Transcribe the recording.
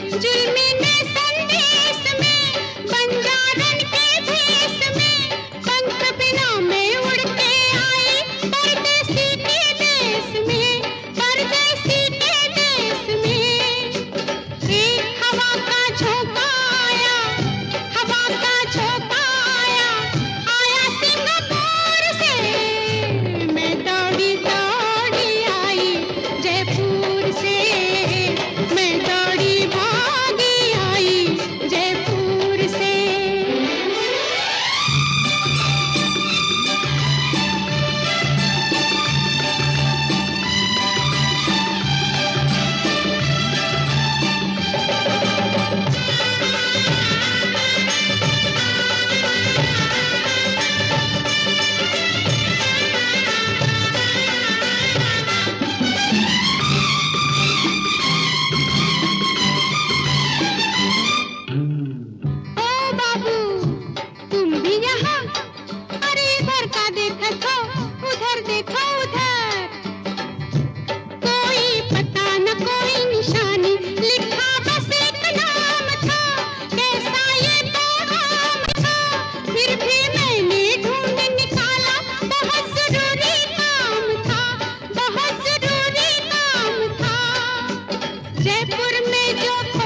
जुल्मी ने संदेश में, बंजारन के भेष में, पंख बिना मैं उड़ के आई परदेसी के देश में, परदेसी के देश में। एक हवा का झोंका आया, हवा का झोंका आया, आया सिंगापुर से। मैं दौड़ी दौड़ी आई जयपुर से, मैं दौड़ी भागी आई जयपुर से। ओ बाबू, तुम भी यहाँ? अरे इधर का देखत हो, उधर देखो उधर। कोई पता न कोई निशानी, लिखा बस एक नाम था। कैसा ये पैगाम था, फिर भी मैंने ढूंढ निकाला। बहुत जरूरी काम था, बहुत जरूरी काम था। जयपुर में जो